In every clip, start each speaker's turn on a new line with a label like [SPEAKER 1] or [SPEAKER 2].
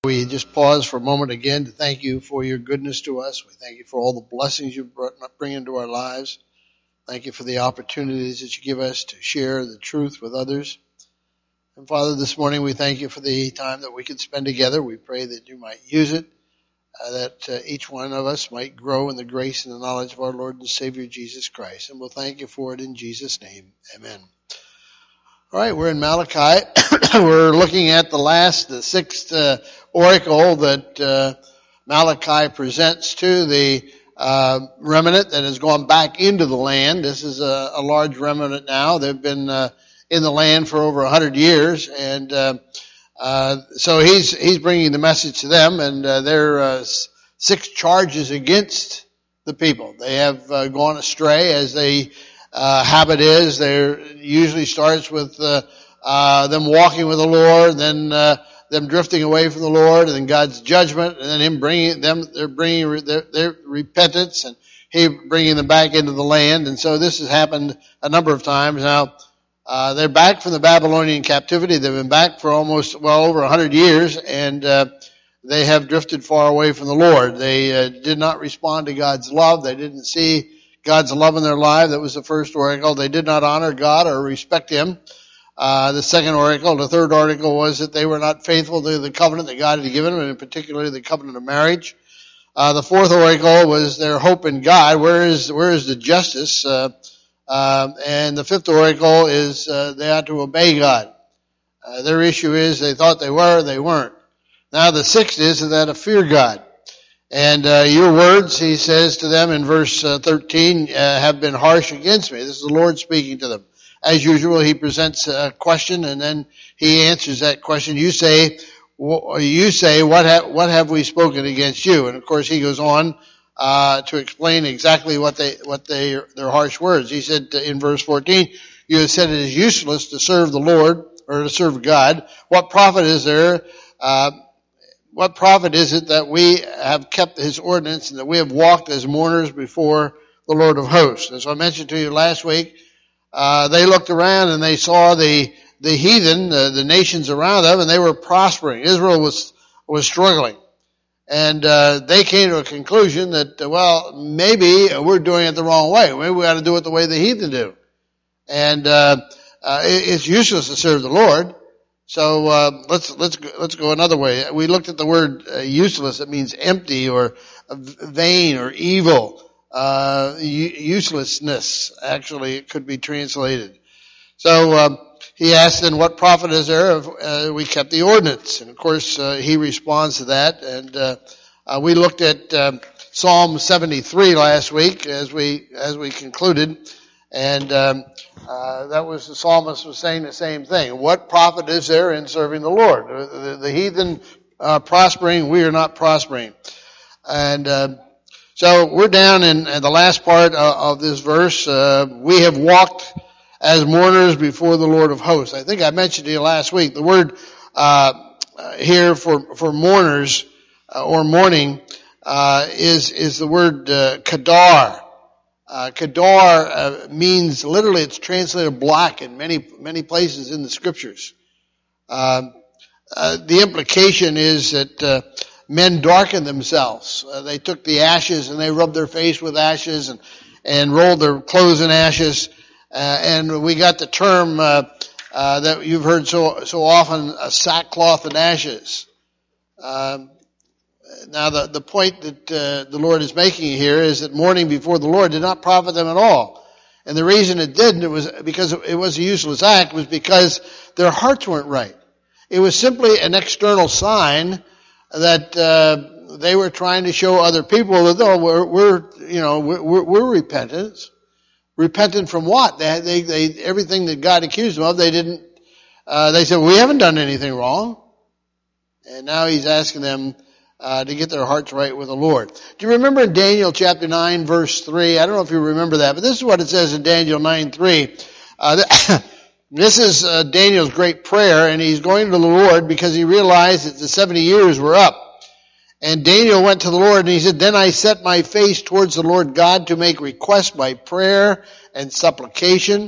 [SPEAKER 1] We just pause for a moment again to thank you for your goodness to us. We thank you for all the blessings you bring into our lives. Thank you for the opportunities that you give us to share the truth with others. And Father, this morning we thank you for the time that we can spend together. We pray that you might use it, that each one of us might grow in the grace and the knowledge of our Lord and Savior Jesus Christ. And we'll thank you for it in Jesus' name. Amen. All right, we're in Malachi. We're looking at the sixth oracle that Malachi presents to the remnant that has gone back into the land. This is a large remnant now. They've been in the land for over 100 years, and so he's bringing the message to them. And there are 6 charges against the people. They have gone astray, as they habit is. There usually starts with them walking with the Lord, then them drifting away from the Lord, and then God's judgment, and then Him bringing them, they're bringing their repentance, and He bringing them back into the land. And so this has happened a number of times now. They're back from the Babylonian captivity. They've been back for over 100 years, and they have drifted far away from the Lord. They did not respond to God's love. They didn't see God's love in their life. That was the first oracle. They did not honor God or respect Him. The second oracle, the third oracle, was that they were not faithful to the covenant that God had given them, and in particular the covenant of marriage. The fourth oracle was their hope in God. Where is the justice? And the fifth oracle is they ought to obey God. Their issue is they thought they weren't. Now the sixth is that to fear God. And your words, he says to them in verse 13, have been harsh against me. This is the Lord speaking to them. As usual, he presents a question, and then he answers that question. You say, what have we spoken against you? And of course, he goes on to explain exactly what their harsh words. He said in verse 14, you have said it is useless to serve the Lord or to serve God. What profit is there? What profit is it that we have kept His ordinance and that we have walked as mourners before the Lord of hosts? As I mentioned to you last week, they looked around and they saw the heathen, the nations around them, and they were prospering. Israel was struggling. And they came to a conclusion that, maybe we're doing it the wrong way. Maybe we ought to do it the way the heathen do. And it's useless to serve the Lord. So let's go another way. We looked at the word useless. It means empty or vain or evil. Uselessness, actually, it could be translated. So he asked, then what profit is there if we kept the ordinance? And of course he responds to that. And we looked at Psalm 73 last week as we concluded. And that was the psalmist was saying the same thing. What profit is there in serving the Lord? The heathen prospering, we are not prospering. And so we're down in the last part of this verse. We have walked as mourners before the Lord of hosts. I think I mentioned to you last week the word here for mourners or mourning is the word kadar. Kedar means, literally, it's translated black in many places in the scriptures. The implication is that men darkened themselves. They took the ashes and they rubbed their face with ashes and rolled their clothes in ashes. And we got the term that you've heard so often, sackcloth and ashes. Now the point that the Lord is making here is that mourning before the Lord did not profit them at all. And the reason it didn't, it was because it was a useless act, was because their hearts weren't right. It was simply an external sign that they were trying to show other people that we're repentant. Repentant from what? They everything that God accused them of, they didn't. They said, we haven't done anything wrong. And now He's asking them to get their hearts right with the Lord. Do you remember in Daniel chapter 9 verse 3? I don't know if you remember that, but this is what it says in Daniel 9:3. This is Daniel's great prayer, and he's going to the Lord because he realized that the 70 years were up. And Daniel went to the Lord and he said, then I set my face towards the Lord God to make request by prayer and supplication.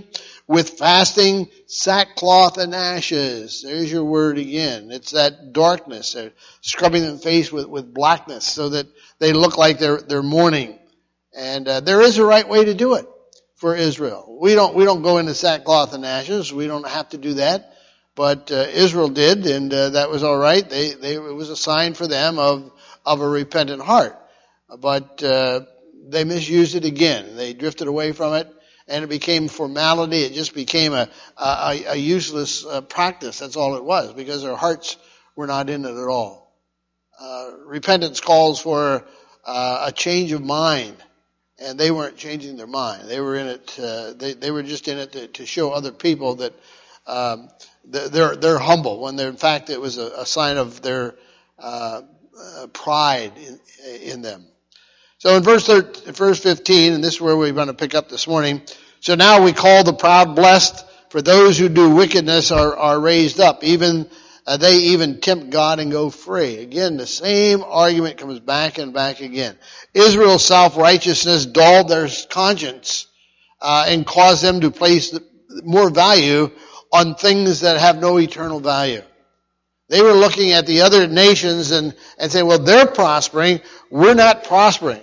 [SPEAKER 1] with fasting, sackcloth, and ashes. There's your word again. It's that darkness. They're scrubbing their face with blackness so that they look like they're mourning. And there is a right way to do it for Israel. We don't go into sackcloth and ashes. We don't have to do that. But Israel did, and that was all right. It was a sign for them of a repentant heart. But they misused it again. They drifted away from it, and it became formality. It just became a useless practice. That's all it was, because their hearts were not in it at all. Repentance calls for a change of mind, and they weren't changing their mind. They were in it. They were just in it to show other people that they're humble, when in fact it was a sign of their pride in them. So in verse 15, and this is where we're going to pick up this morning. So now we call the proud blessed, for those who do wickedness are raised up. Even they even tempt God and go free. Again, the same argument comes back and back again. Israel's self-righteousness dulled their conscience and caused them to place more value on things that have no eternal value. They were looking at the other nations and saying, well, they're prospering, we're not prospering.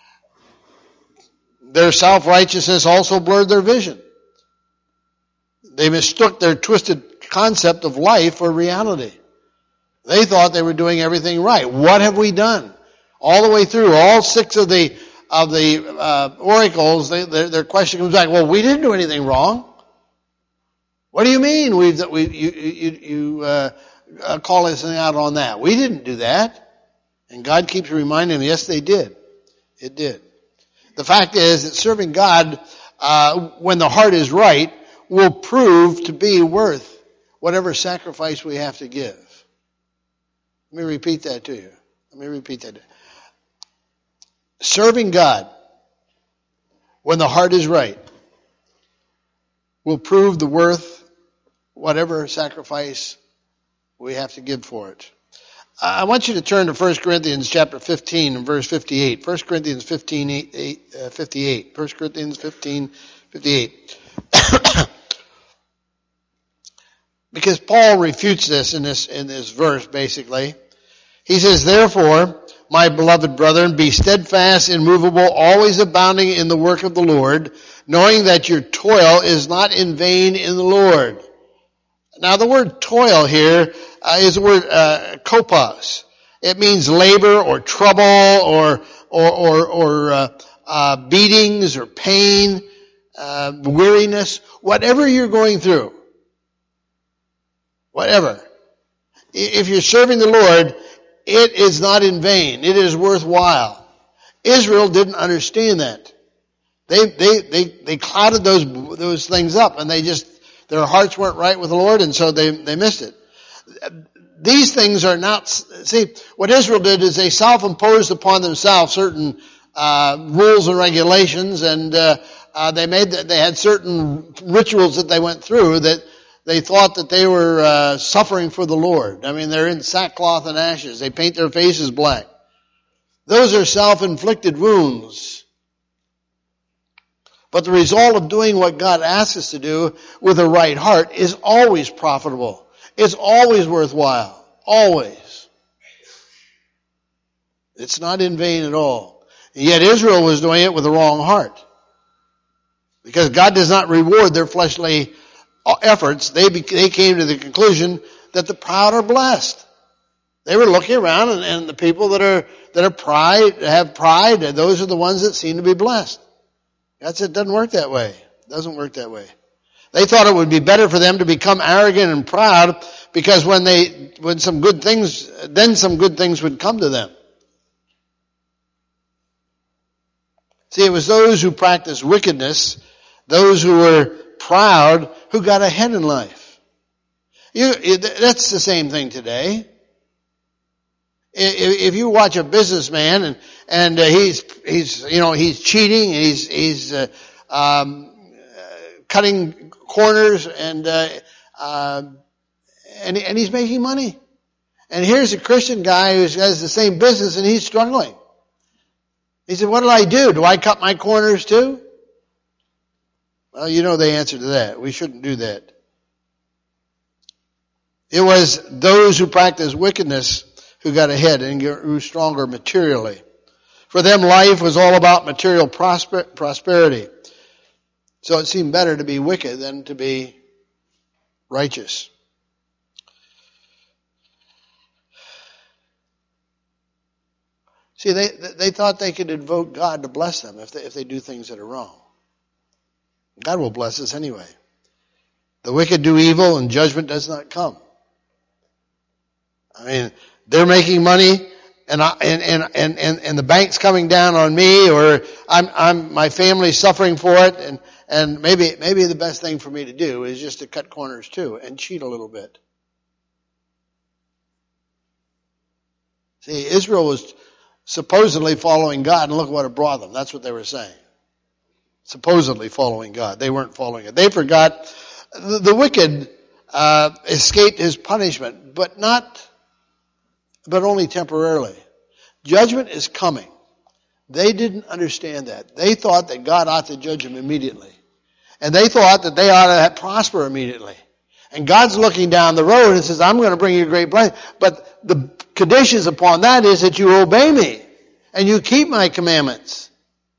[SPEAKER 1] Their self-righteousness also blurred their vision. They mistook their twisted concept of life for reality. They thought they were doing everything right. What have we done? All the way through, all 6 of the oracles, their question comes back, well, we didn't do anything wrong. What do you mean you call us out on that? We didn't do that. And God keeps reminding them, yes, they did. It did. The fact is that serving God, when the heart is right, will prove to be worth whatever sacrifice we have to give. Let me repeat that to you. Serving God, when the heart is right, will prove the worth whatever sacrifice we have to give for it. I want you to turn to 1 Corinthians chapter 15 and verse 58. 1 Corinthians 58. 1 Corinthians 15, 58. Because Paul refutes this in this verse, basically. He says, therefore, my beloved brethren, be steadfast, immovable, always abounding in the work of the Lord, knowing that your toil is not in vain in the Lord. Now the word toil here is the word kopos. It means labor or trouble or beatings or pain, weariness, whatever you're going through. Whatever. If you're serving the Lord, it is not in vain. It is worthwhile. Israel didn't understand that. They clouded those things up, and their hearts weren't right with the Lord, and so they missed it. These things are not, see, what Israel did is they self-imposed upon themselves certain rules and regulations, and they had certain rituals that they went through that they thought that they were suffering for the Lord. I mean, they're in sackcloth and ashes. They paint their faces black. Those are self-inflicted wounds. But the result of doing what God asks us to do with a right heart is always profitable. It's always worthwhile. Always. It's not in vain at all. And yet Israel was doing it with the wrong heart. Because God does not reward their fleshly efforts. They came to the conclusion that the proud are blessed. They were looking around, and the people that have pride, those are the ones that seem to be blessed. It doesn't work that way. It doesn't work that way. They thought it would be better for them to become arrogant and proud, because when some good things would come to them. See, it was those who practiced wickedness, those who were proud, who got ahead in life. That's the same thing today. If you watch a businessman and he's cheating, he's cutting corners and he's making money. And here's a Christian guy who has the same business and he's struggling. He said, what do? Do I cut my corners too? Well, you know the answer to that. We shouldn't do that. It was those who practiced wickedness who got ahead and grew stronger materially. For them, life was all about material prosperity. So it seemed better to be wicked than to be righteous. See, they thought they could invoke God to bless them if they do things that are wrong. God will bless us anyway. The wicked do evil and judgment does not come. I mean, they're making money and the bank's coming down on me, or my family's suffering for it, and maybe the best thing for me to do is just to cut corners too and cheat a little bit. See, Israel was supposedly following God, and look what it brought them. That's what they were saying. Supposedly following God. They weren't following it. They forgot. The wicked escaped his punishment, but only temporarily. Judgment is coming. They didn't understand that. They thought that God ought to judge them immediately. And they thought that they ought to prosper immediately. And God's looking down the road and says, I'm going to bring you a great blessing. But the conditions upon that is that you obey me and you keep my commandments.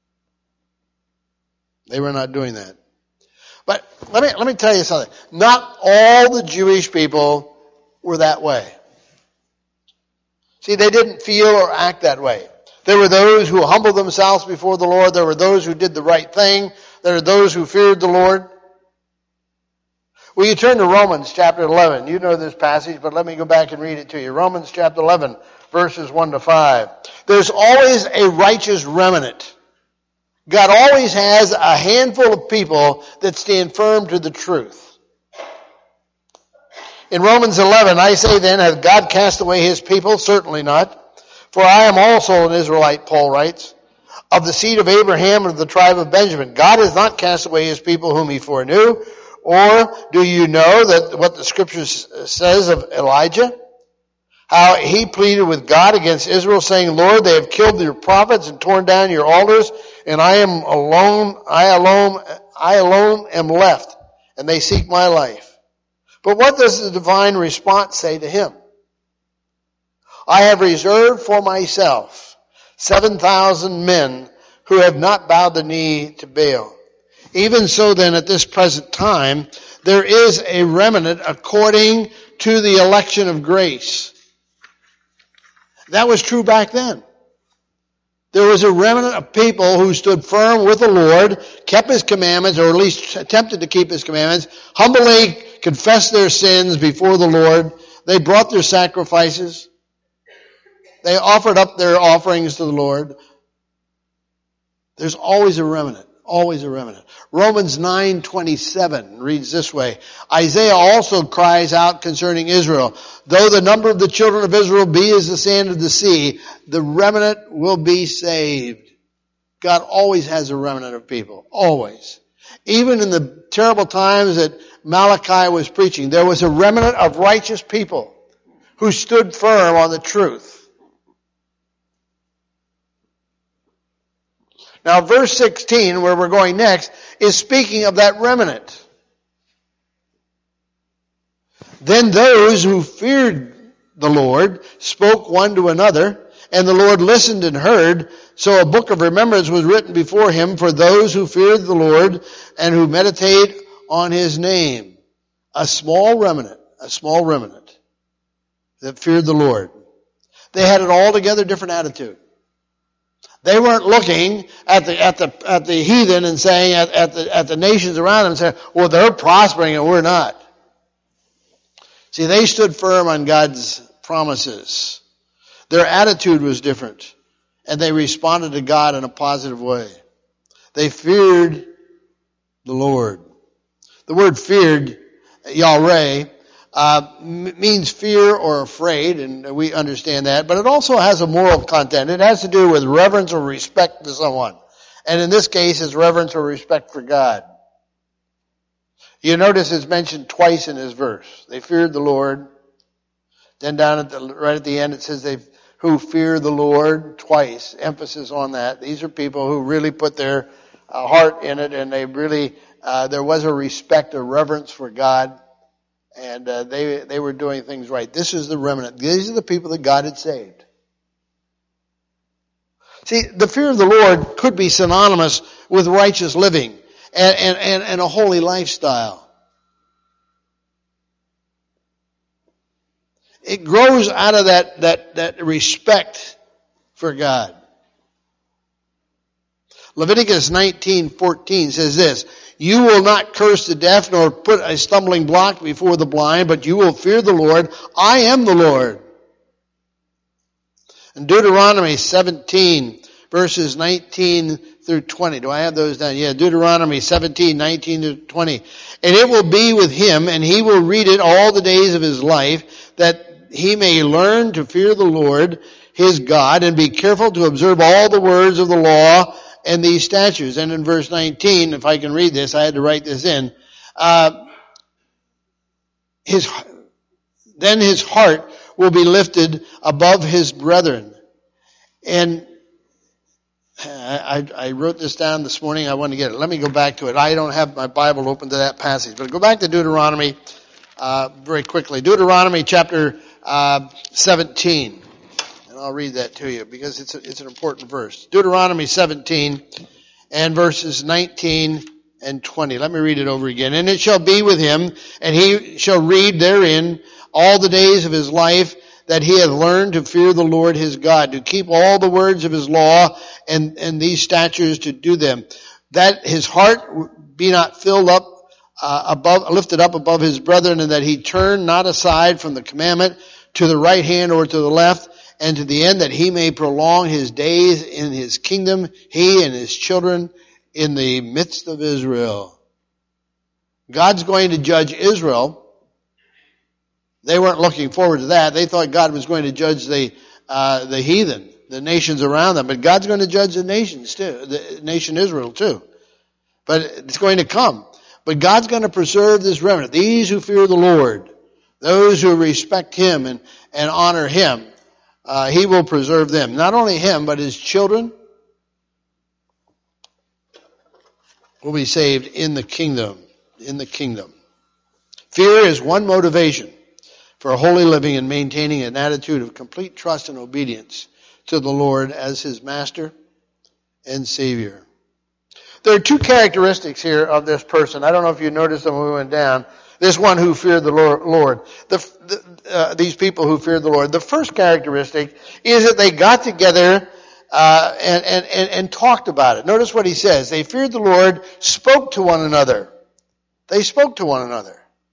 [SPEAKER 1] They were not doing that. But let me tell you something. Not all the Jewish people were that way. See, they didn't feel or act that way. There were those who humbled themselves before the Lord. There were those who did the right thing. There were those who feared the Lord. Well, you turn to Romans chapter 11. You know this passage, but let me go back and read it to you. Romans chapter 11, verses 1 to 5. There's always a righteous remnant. God always has a handful of people that stand firm to the truth. In Romans 11, I say then, has God cast away his people? Certainly not. For I am also an Israelite, Paul writes, of the seed of Abraham and of the tribe of Benjamin. God has not cast away his people whom he foreknew. Or do you know that what the scripture says of Elijah? How he pleaded with God against Israel, saying, Lord, they have killed your prophets and torn down your altars, and I alone am left, and they seek my life. But what does the divine response say to him? I have reserved for myself 7,000 men who have not bowed the knee to Baal. Even so then, at this present time, there is a remnant according to the election of grace. That was true back then. There was a remnant of people who stood firm with the Lord, kept his commandments, or at least attempted to keep his commandments, humbly confessed their sins before the Lord. They brought their sacrifices. They offered up their offerings to the Lord. There's always a remnant. Always a remnant. Romans 9:27 reads this way. Isaiah also cries out concerning Israel. Though the number of the children of Israel be as the sand of the sea, the remnant will be saved. God always has a remnant of people. Always. Even in the terrible times that Malachi was preaching, there was a remnant of righteous people who stood firm on the truth. Now, verse 16, where we're going next, is speaking of that remnant. Then those who feared the Lord spoke one to another, and the Lord listened and heard. So a book of remembrance was written before him for those who feared the Lord and who meditate on his name. A small remnant that feared the Lord. They had an altogether different attitude. They weren't looking at the heathen and saying at the nations around them and saying, well, they're prospering and we're not. See, they stood firm on God's promises. Their attitude was different, and they responded to God in a positive way. They feared the Lord. The word feared, Yahweh, means fear or afraid, and we understand that, but it also has a moral content. It has to do with reverence or respect to someone. And in this case, it's reverence or respect for God. You notice it's mentioned twice in this verse. They feared the Lord. Then down right at the end it says they who fear the Lord, twice. Emphasis on that. These are people who really put their heart in it, and they really there was a respect, a reverence for God, and they were doing things right. This is the remnant. These are the people that God had saved. See, the fear of the Lord could be synonymous with righteous living and a holy lifestyle. It grows out of that respect for God. Leviticus 19:14 says this, "You will not curse the deaf nor put a stumbling block before the blind, but you will fear the Lord. I am the Lord." In Deuteronomy 17, verses 19 through 20. Do I have those down? Yeah, Deuteronomy 17, 19 to 20. "And it will be with him, and he will read it all the days of his life, that he may learn to fear the Lord his God, and be careful to observe all the words of the law and these statutes." And in verse 19, if I can read this, I had to write this in. Then his heart will be lifted above his brethren. And I wrote this down this morning. I want to get it. Let me go back to it. I don't have my Bible open to that passage. But go back to Deuteronomy very quickly. Deuteronomy chapter 17. And I'll read that to you because it's an important verse. Deuteronomy 17 and verses 19 and 20. Let me read it over again. "And it shall be with him, and he shall read therein all the days of his life, that he hath learned to fear the Lord his God, to keep all the words of his law and these statutes to do them, that his heart be not filled up lifted up above his brethren, and that he turn not aside from the commandment to the right hand or to the left, and to the end that he may prolong his days in his kingdom, he and his children in the midst of Israel." God's going to judge Israel. They weren't looking forward to that. They thought God was going to judge the heathen, the nations around them. But God's going to judge the nations too, the nation Israel too. But it's going to come. But God's going to preserve this remnant. These who fear the Lord, those who respect him and honor him, he will preserve them. Not only him, but his children will be saved in the kingdom. In the kingdom. Fear is one motivation for holy living and maintaining an attitude of complete trust and obedience to the Lord as his master and Savior. There are two characteristics here of this person. I don't know if you noticed them when we went down. This one who feared the Lord. These people who feared the Lord. The first characteristic is that they got together and talked about it. Notice what he says. They feared the Lord, spoke to one another. They spoke to one another.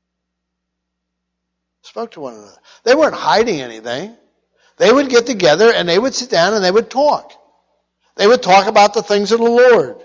[SPEAKER 1] Spoke to one another. They weren't hiding anything. They would get together and they would sit down and they would talk. They would talk about the things of the Lord.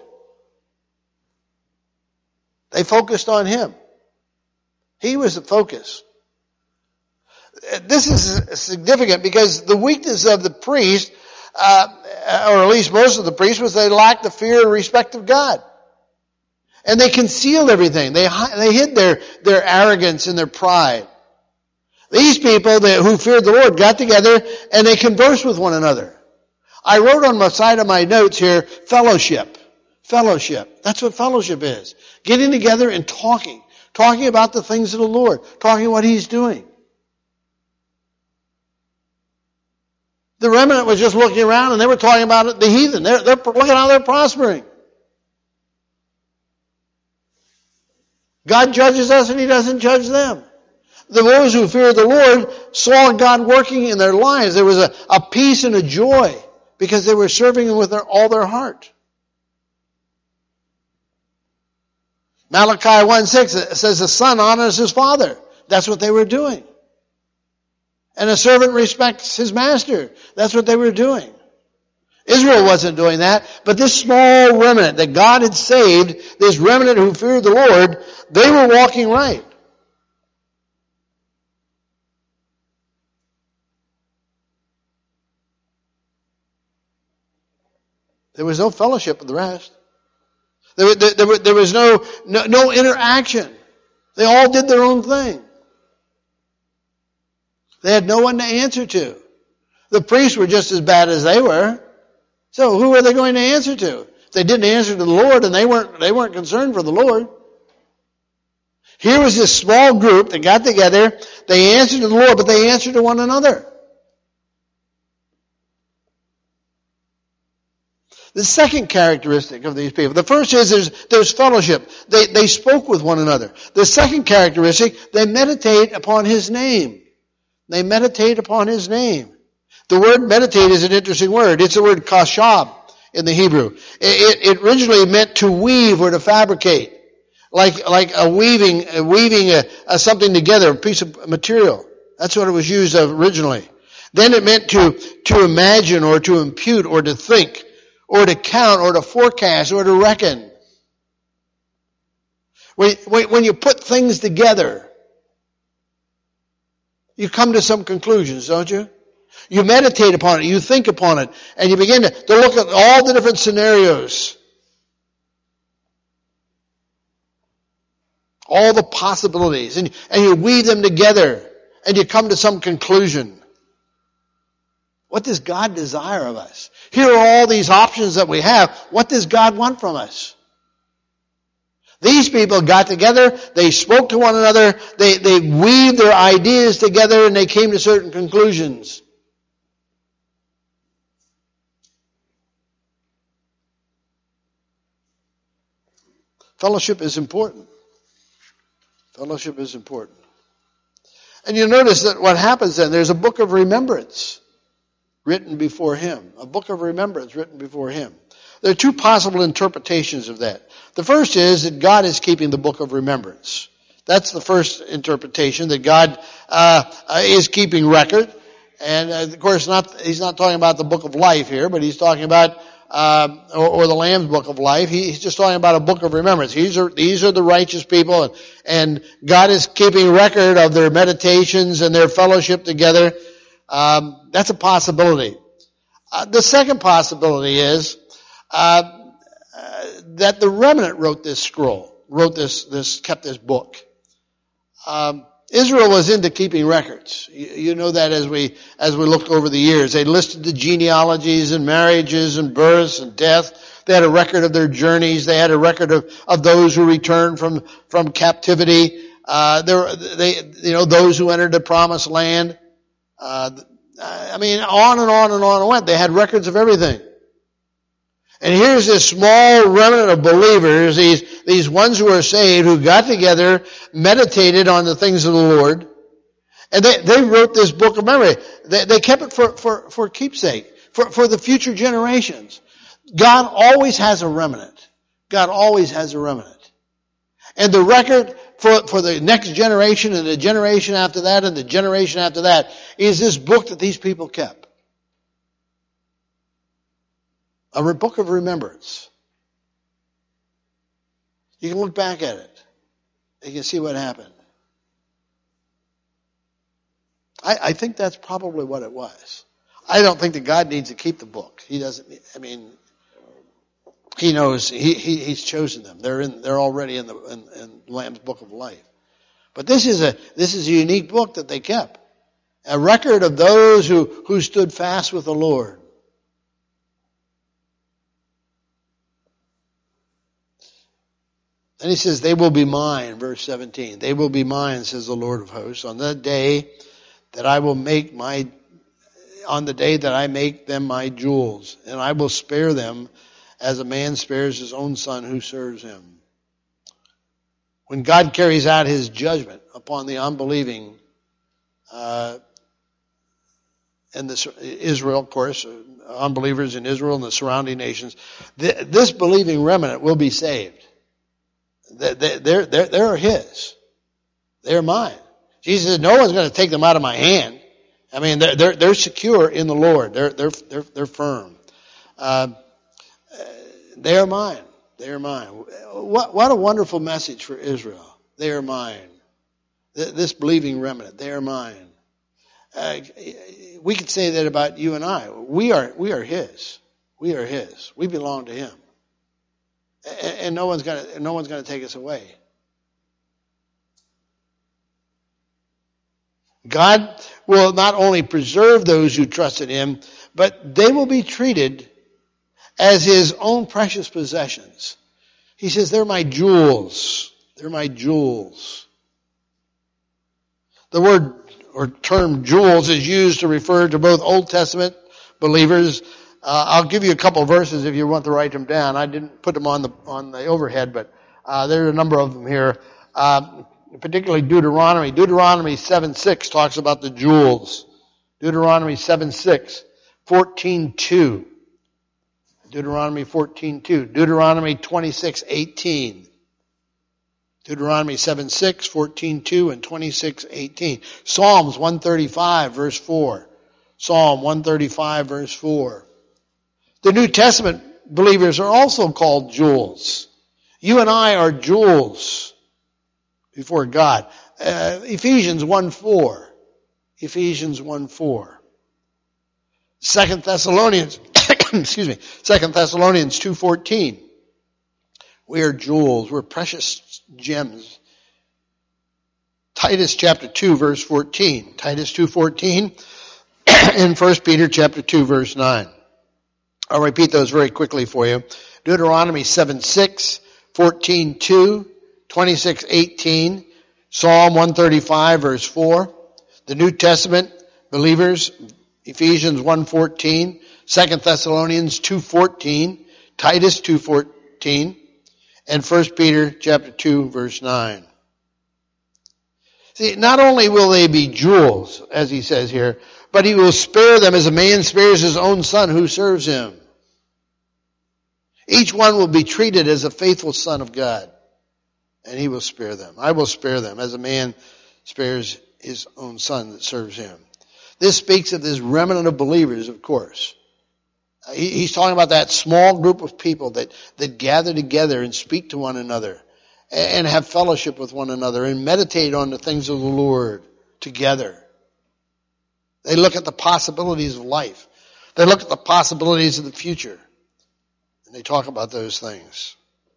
[SPEAKER 1] They focused on him. He was the focus. This is significant because the weakness of the priest, or at least most of the priests, was they lacked the fear and respect of God. And they concealed everything. They hid their arrogance and their pride. These people who feared the Lord got together and they conversed with one another. I wrote on the side of my notes here, fellowship. Fellowship. That's what fellowship is. Getting together and talking. Talking about the things of the Lord. Talking what he's doing. The remnant was just looking around and they were talking about the heathen. They're looking how they're prospering. God judges us and he doesn't judge them. Those who feared the Lord saw God working in their lives. There was a peace and a joy because they were serving him with all their heart. Malachi 1:6 says the son honors his father. That's what they were doing. And a servant respects his master. That's what they were doing. Israel wasn't doing that, but this small remnant that God had saved, this remnant who feared the Lord, they were walking right. There was no fellowship with the rest. There was no interaction. They all did their own thing. They had no one to answer to. The priests were just as bad as they were. So who were they going to answer to? If they didn't answer to the Lord and they weren't concerned for the Lord, Here was this small group that got together. They answered to the Lord, but they answered to one another. The second characteristic of these people. The first is there's fellowship. They spoke with one another. The second characteristic, they meditate upon His name. They meditate upon His name. The word meditate is an interesting word. It's the word kashab in the Hebrew. It originally meant to weave or to fabricate. Like a weaving something together, a piece of material. That's what it was used of originally. Then it meant to imagine or to impute or to think or to count or to forecast or to reckon. When you put things together, you come to some conclusions, don't you? You meditate upon it, you think upon it, and you begin to look at all the different scenarios. All the possibilities, and you weave them together, and you come to some conclusion. What does God desire of us? Here are all these options that we have. What does God want from us? These people got together, they spoke to one another, they weaved their ideas together, and they came to certain conclusions. Fellowship is important. Fellowship is important. And you notice that what happens then, there's a book of remembrance written before Him. A book of remembrance written before Him. There are two possible interpretations of that. The first is that God is keeping the book of remembrance. That's the first interpretation, that God is keeping record. And of course, He's not talking about the book of life here, but He's talking about or the Lamb's book of life. He's just talking about a book of remembrance. These are the righteous people, and God is keeping record of their meditations and their fellowship together. That's a possibility. The second possibility is that the remnant wrote this scroll, kept this book. Israel was into keeping records. You know that as we looked over the years. They listed the genealogies and marriages and births and death. They had a record of their journeys. They had a record of those who returned from captivity. Those who entered the promised land. On and on and on it went. They had records of everything. And here's this small remnant of believers, these ones who are saved, who got together, meditated on the things of the Lord, and they wrote this book of memory. They kept it for keepsake, for the future generations. God always has a remnant. God always has a remnant. And the record for the next generation and the generation after that and the generation after that is this book that these people kept. A book of remembrance. You can look back at it. You can see what happened. I think that's probably what it was. I don't think that God needs to keep the book. He doesn't. He knows He's chosen them. They're already in the Lamb's book of life. But this is a unique book that they kept. A record of those who stood fast with the Lord. And He says, they will be mine, verse 17. They will be mine, says the Lord of hosts, on the day that I make them my jewels, and I will spare them as a man spares his own son who serves him. When God carries out His judgment upon the unbelieving, Israel, of course, unbelievers in Israel and the surrounding nations, this believing remnant will be saved. They're His. They're mine. Jesus said, no one's going to take them out of my hand. They're secure in the Lord. They're firm. They are mine. They are mine. What a wonderful message for Israel. They are mine. This believing remnant. They are mine. We could say that about you and I. We are His. We are His. We belong to Him. And no one's gonna take us away. God will not only preserve those who trust in Him, but they will be treated as His own precious possessions. He says, they're my jewels. They're my jewels. The word or term jewels is used to refer to both Old Testament believers. I'll give you a couple of verses if you want to write them down. I didn't put them on the overhead, but there are a number of them here. Particularly Deuteronomy. Deuteronomy 7:6 talks about the jewels. Deuteronomy 7:6, 14:2. Deuteronomy 14:2. Deuteronomy 26:18. Deuteronomy 7:6, 14:2, and 26:18. Psalms 135, verse 4. Psalm 135, verse 4. The New Testament believers are also called jewels. You and I are jewels before God. Ephesians 1:4. Ephesians 1:4. 2 Thessalonians, excuse me, 2 Thessalonians 2:14. We are jewels. We're precious gems. Titus chapter 2 verse 14. Titus 2:14 and 1 Peter chapter 2 verse 9. I'll repeat those very quickly for you. Deuteronomy 7:6, 14:2, 26:18, Psalm 135 verse 4. The New Testament believers, Ephesians 1:14, 2 Thessalonians 2:14, Titus 2:14, and 1 Peter chapter 2 verse 9. See, not only will they be jewels, as he says here, but he will spare them as a man spares his own son who serves him. Each one will be treated as a faithful son of God, and he will spare them. I will spare them as a man spares his own son that serves him. This speaks of this remnant of believers, of course. He's talking about that small group of people that gather together and speak to one another and have fellowship with one another and meditate on the things of the Lord together. They look at the possibilities of life. They look at the possibilities of the future. And they talk about those things.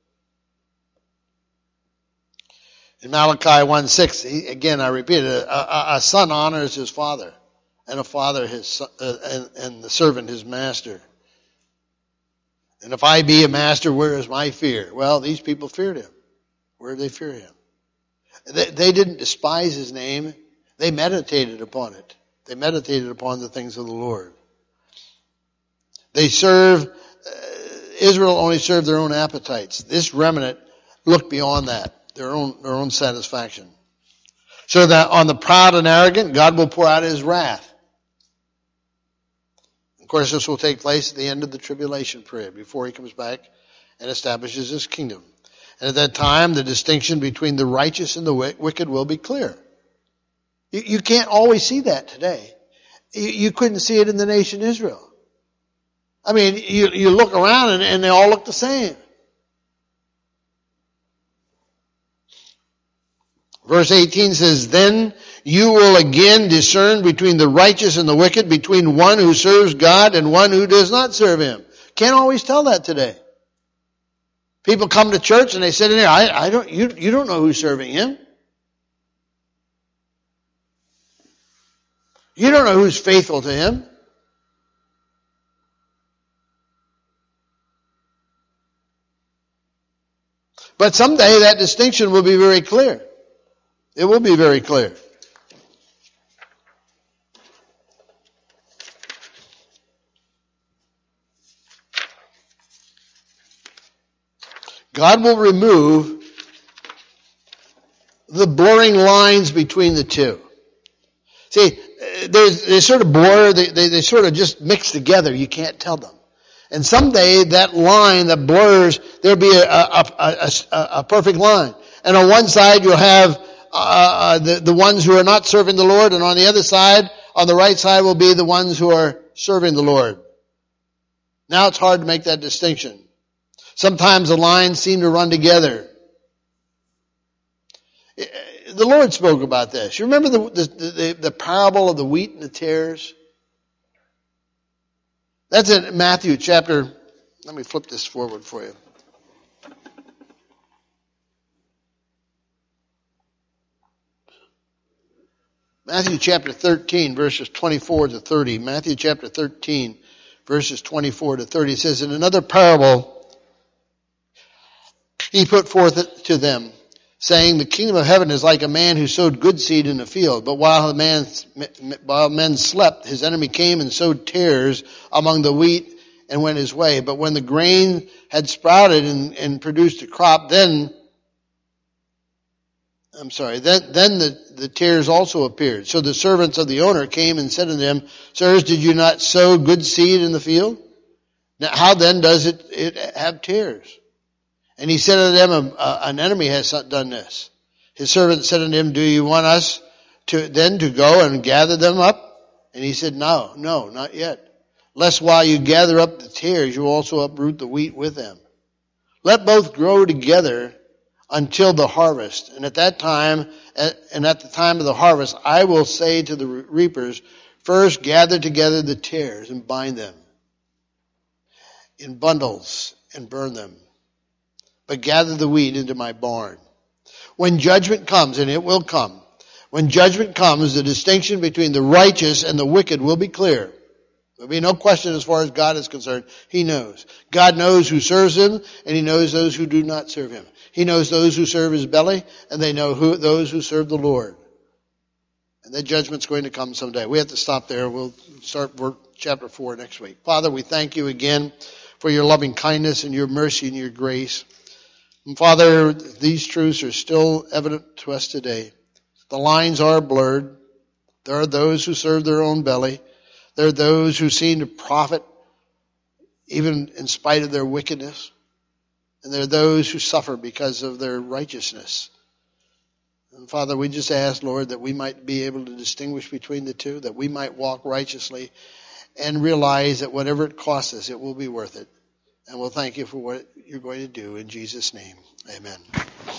[SPEAKER 1] In Malachi 1:6, again I repeat it, a son honors his father, and a father his son, and the servant his master. And if I be a master, where is my fear? Well, these people feared him. Where did they fear him? They didn't despise his name. They meditated upon it. They meditated upon the things of the Lord. They Israel only served their own appetites. This remnant looked beyond that, their own satisfaction. So that on the proud and arrogant, God will pour out his wrath. Of course, this will take place at the end of the tribulation period, before he comes back and establishes his kingdom. And at that time, the distinction between the righteous and the wicked will be clear. You can't always see that today. You couldn't see it in the nation Israel. I mean, you look around and they all look the same. Verse 18 says, then you will again discern between the righteous and the wicked, between one who serves God and one who does not serve him. Can't always tell that today. People come to church and they sit in there, you don't know who's serving him. You don't know who's faithful to him. But someday that distinction will be very clear. It will be very clear. God will remove the blurring lines between the two. See, they sort of blur, they sort of just mix together. You can't tell them. And someday that line that blurs, there'll be a perfect line. And on one side you'll have the ones who are not serving the Lord, and on the other side, on the right side, will be the ones who are serving the Lord. Now it's hard to make that distinction. Sometimes the lines seem to run together. The Lord spoke about this. You remember the parable of the wheat and the tares? That's in Matthew chapter, let me flip this forward for you. Matthew chapter 13, verses 24 to 30. Matthew chapter 13, verses 24 to 30 says, in another parable, he put forth to them, saying, the kingdom of heaven is like a man who sowed good seed in the field. But while men slept, his enemy came and sowed tares among the wheat and went his way. But when the grain had sprouted and produced a crop, then the tares also appeared. So the servants of the owner came and said to them, Sirs, did you not sow good seed in the field? Now how then does it have tares? And he said unto them, an enemy has done this. His servant said unto him, do you want us to go and gather them up? And he said, no, not yet. Lest while you gather up the tares, you also uproot the wheat with them. Let both grow together until the harvest. And at the time of the harvest, I will say to the reapers, first gather together the tares and bind them in bundles and burn them. But gather the wheat into my barn. When judgment comes, and it will come, when judgment comes, the distinction between the righteous and the wicked will be clear. There'll be no question as far as God is concerned. He knows. God knows who serves him, and he knows those who do not serve him. He knows those who serve his belly, and they know those who serve the Lord. And that judgment's going to come someday. We have to stop there. We'll start chapter 4 next week. Father, we thank you again for your loving kindness and your mercy and your grace. And Father, these truths are still evident to us today. The lines are blurred. There are those who serve their own belly. There are those who seem to profit even in spite of their wickedness. And there are those who suffer because of their righteousness. And Father, we just ask, Lord, that we might be able to distinguish between the two, that we might walk righteously and realize that whatever it costs us, it will be worth it. And we'll thank you for what you're going to do in Jesus' name. Amen.